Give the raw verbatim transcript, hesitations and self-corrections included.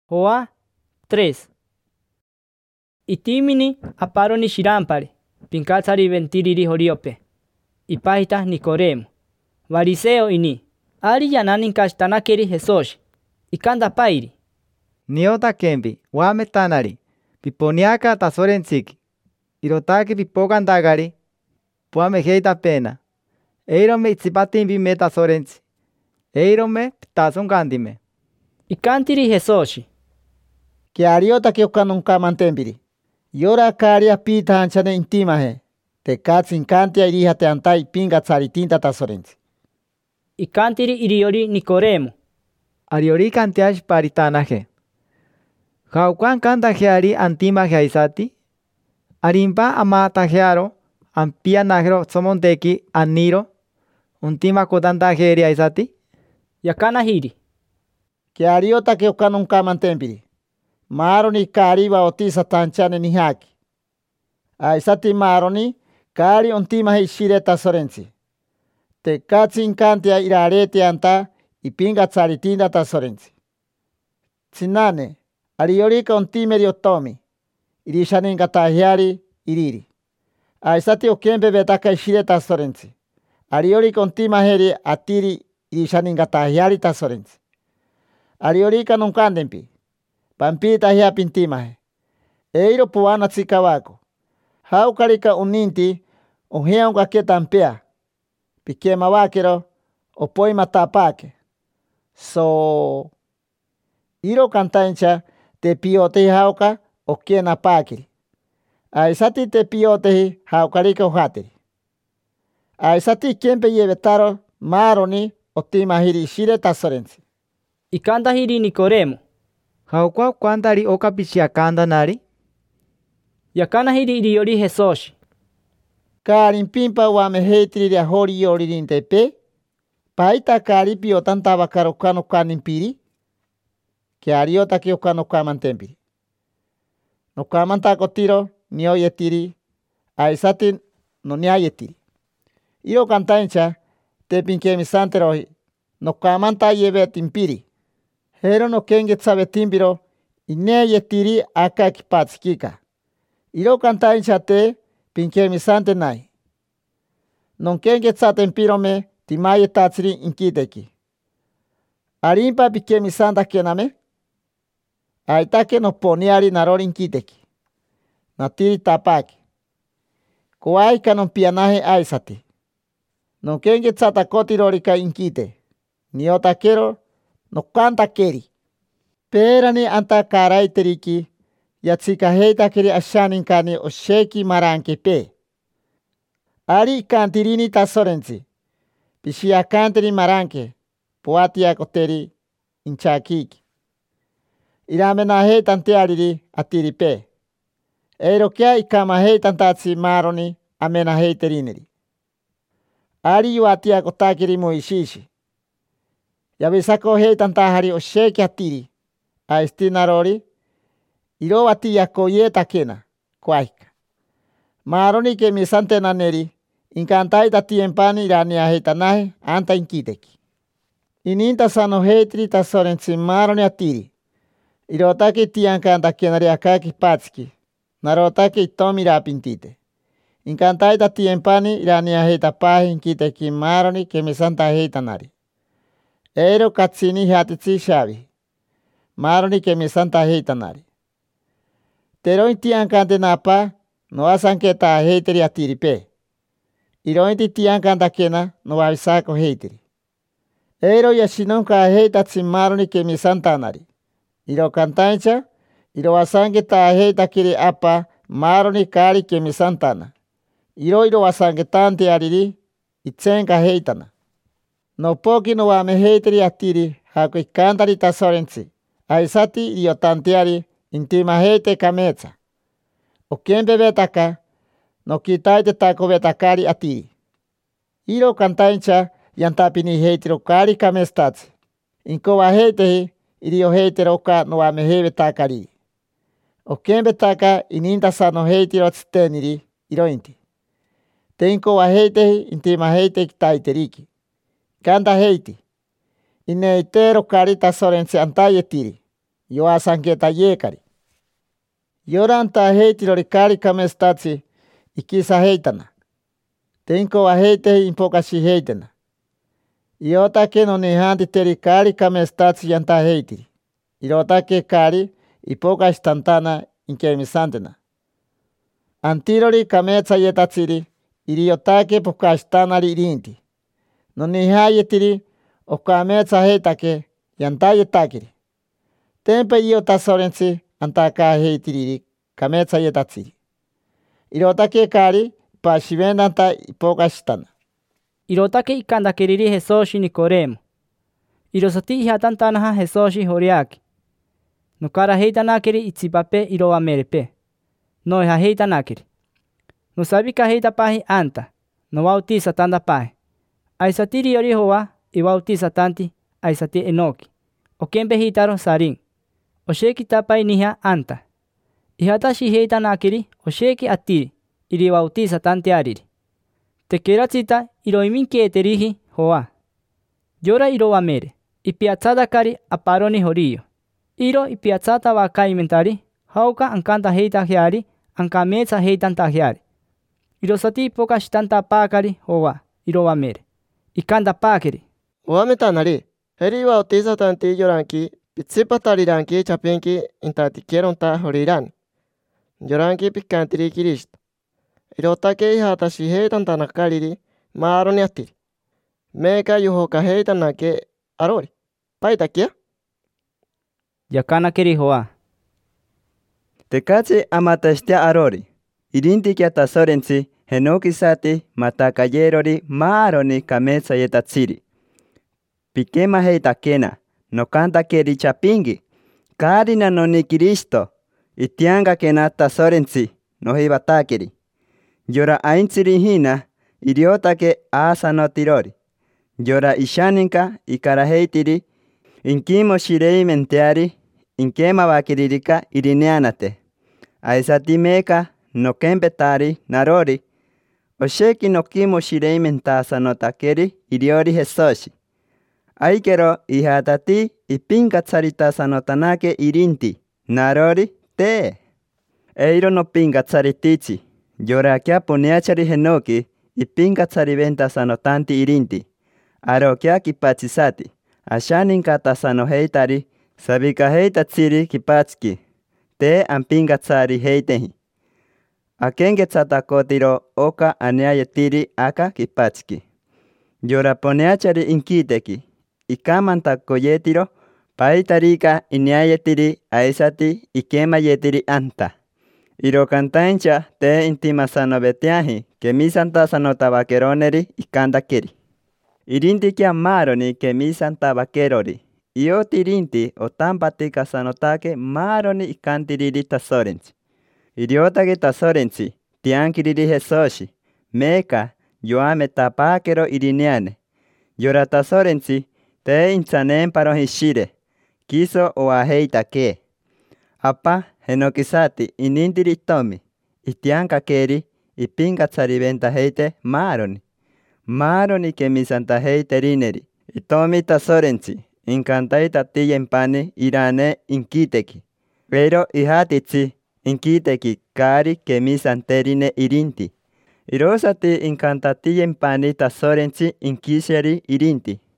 Joa tres. Itimini aparoni shirampare, pinkatsari ventiriri horiope. Ipahita Nicodemo. Variseo ini. Ari yananin kashtanakeri Jesús. Ikanda pairi. Niota kempi, wame tanari. Piponiaka tasorensiki. Irotaki pipokandagari. Puame heita pena. Eirome itzipatimbi me tasorensi. Eirome pitasunkandime. Ikantiri Jesús. Que ariota que ukanunka mantembiri. Yora karia pita anchane intimahe. Te katsin kantia iriha te antai pinga tsaritinta tasorensi. Ikantiri iriori Nicodemo. Ariori kantiash paritanaje. Jaukan kantajeari antima jaisati. Arimpa amatajearo. Ampia nagro somonteki aniro. Untima kodantajeri aisati. Yakana hiri. Que ariota que ukanunka mantembiri. Maroni kariba otisa tanchane nihaki. Aisati maroni kari ontima hishire tasorensi. Te katsin kantia irarete anta ipinga tsaritinda tasorensi. Tsinane, ariorika ontimeri otomi. Irishaninga tahiari iriri. Aisati okembe betaka ishire tasorensi. Ariorika ontima heri atiri irishaninga tahiari tasorensi. Ariorika nunkandempi. Pampita hia pintimahe. Eiro puana tsikawako. Haukarika uninti uhiaunga ketampea. Pikema wakero opoi matapake. So iro kantaincha te piote hauka okiena pakiri. Aisati te piote haukarika uhatiri. Aisati kempe yebetaro maroni otimahiri shire tasorensi. Ikanda hiri Nicodemo. Jaukwa kwandari okapisiakanda nari. Yakana hiri iriori Jesús. Karin pimpa wame heitiri ya hori yoririn pe. Paita kari piotan tabakaro kano kanimpiri. Que ariota que okano kamantempiri. No kamanta kotiro ni oyetiri. Aisatin no ni ayetiri. Iro kantaincha te pinkemi santerohi. No kamanta yebe timpiri. Hero no kenge tsabe timbiro. Ine yetiri aka kipatskika. Iro kantaincha te pinkemi sante nai. Non kenge tsatempirome timaye tatsiri inkiteki. Arimpa pikemi santa kename. Aitake no poniari narori inkiteki. Natiri tapaki. Kuai kanon pianaje aisati. Non kenge tsatakoti rorika inkite. Niotakero no kanta keri. Perani anta karai teriki. Yatsika heita kiri ashanin kani osheki maranke pe. Ari kantirini tasorensi. Pishia kantiri maranke. Puatia koteri inchakiki. Iramena heitan teariri atiri pe. Eiro kia ikama heitan tatsi maroni amena heiteriniri. Ari yuatia kotakiri muishishi. Yabisako heitan tahari osheki atiri. Aistinarori. Iro wati yakoyeta kena. Kwaika. Maroni ke misante naneri. Inkantai tati empani irania heitanahe anta inkiteki. Ininta sano heitri tasorensi maroni atiri. Irotaki tiankanta kenari akaki patski. Narotaki itomi rapintite. Inkantai tati empani irania heitapahe inkiteki maroni ke misanta heitanari. Eiro katsini hatitsi shavi. Maroni ke misanta heitanari. Terointi ankante napa no asanketa heiteri atiri pe. Irointi tiankanta kena no avisako heiteri. Eiro yashinonka heitatsi maroni ke misantanari. Iro kantaincha, iro asanketa heitakiri apa maroni kari ke misantana. Iro iro asanketante ariri itsenka heitana. No poki no wame heiteri atiri hako ikantari tasorensi. Aisati iro tanteari intima heite kametsa. Okembe betaka, no kitaite tako betakari atiri. Iro kantaincha yantapini heitero kari kamestatsi. Inko wa heitehi irio heitero ka no ame hebe takari. Okembe taka ininta sa no heitero tsiteniri irointi. Tenko wa heitehi intima heite kitaiteriki. Kanda heiti. Ineitero kari tasorensi antayetiri. yoasanketayekari. Yoranta heitirori kari kamestatsi ikisa heitana. Tenko wa heite impokashi heitena. Iotake no nihanti teri kari kamestatsi yanta heitiri. Irotake kari ipokashi tantana inkemisantena. Antirori kametsa yetatsiri iriotake pokashtanari irinti. No nihayetiri okametsa heitake yanta yetakiri. Tempe iotasorensi antaka heitiriri kametsa yetatsiri. Irotake kari pashivenanta ipokashitana. Irotake ikandakiriri Jesoshi Nicoremo. Irosati ihatantanaha Jesoshi horiaki. Nokara heitanakiri itsipape iroamerepe. No iha heitanakiri. No sabika heitapahi anta. No bautiza tandapahi. Aisatiri yori hoa i bautiza tanti aisati enoki. Okempe hitaro sarin. Osheki tapai niha anta. Ihatashi heitanakiri osheki atiri. Iri bautiza tanti ariri. Tekeratsita iroiminki eterihi hoa. Yora iroamere. Ipiatzada kari aparoni horio. Iro ipiatzata wakaimentari. Hauka ankanta heita hiari. Ankametsa heitanta hiari. Irosati pokashitanta pakari hoa. Iroamere. Ikanda pakiri. Uametanari. Heri bautiza tanti yoranki. Pitsipatariranki chapinki intatikeronta horiran. Yoranki pikantiri Kristo. Irotake ihatashi heitantana kariri maaroni atiri. Meka yuhoka heitanake arori. Paitakia? Yakanakiri hoa. Tekatsi amatashtia arori. Irintikia tasorensi henokisati matakayerori maaroni kametsa yetatsiri. Pikema heitakena. No kanta keri chapingi. Karina no ni Kristo. Itianga kena tasorensi. No hibatakiri. Yora aintsiri hina. Iriotake asa no tirori. Yora ishaninka ikaraheitiri. Inkimo shirei menteari. Inkema bakiririka irineanate. Aisati meka no kempetari narori. Osheki no kimo shirei mentasa no takeri iriori Jesoshi. Aikero ihatati ipinkatsarita sanotanake irinti. Narori te. Eiro no pinkatsarititsi. Yorakia poneachari henoki ipinkatsariventa sanotanti irinti. Arokia kipatsisati. Ashaninka sano heitari. Sabika heitatsiri kipatski. Te ampinkatsari heitehi. Akengetsatakotiro oka aneayetiri aka kipatski. Yora poneachari inkiteki. Ikamanta koyetiro paitarika inyayetiri aisati ikema yetiri anta. Irokantaincha te intimasano betiahi kemisanta sano tabakeroneri ikandakeri. Irintikia maroni kemisanta bakerori. Io tirinti otampatika sanotake maroni ikantiriri tasorensi. Iriotake tasorensi tiankiriri Jesoshi. Meka yoame tapakero irineane. Yora tasorensi te intsanen paro hishire. Kiso oaheita ke. Apa henokisati inintiri tomi. Itianka keri ipinkatsariventa heite maroni. Maroni kemisanta heite rineri. Itomi tasorensi. Inkantaita tiyempani irane inkiteki. Pero ihatitsi inkiteki kari kemisanterine irinti. Irosati inkanta tiyempani tasorensi inkiseri irinti.